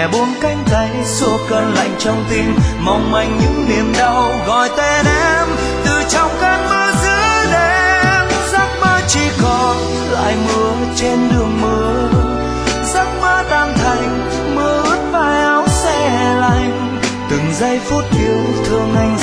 nhẹ buông cánh tay xua cơn lạnh trong tim, mong manh những niềm đau gọi tên em từ trong cơn mơ giữa đêm. Giấc mơ chỉ còn lại mưa trên đường mưa, giấc mơ tan thành mưa ướt vai áo xe lạnh. Từng giây phút yêu thương anh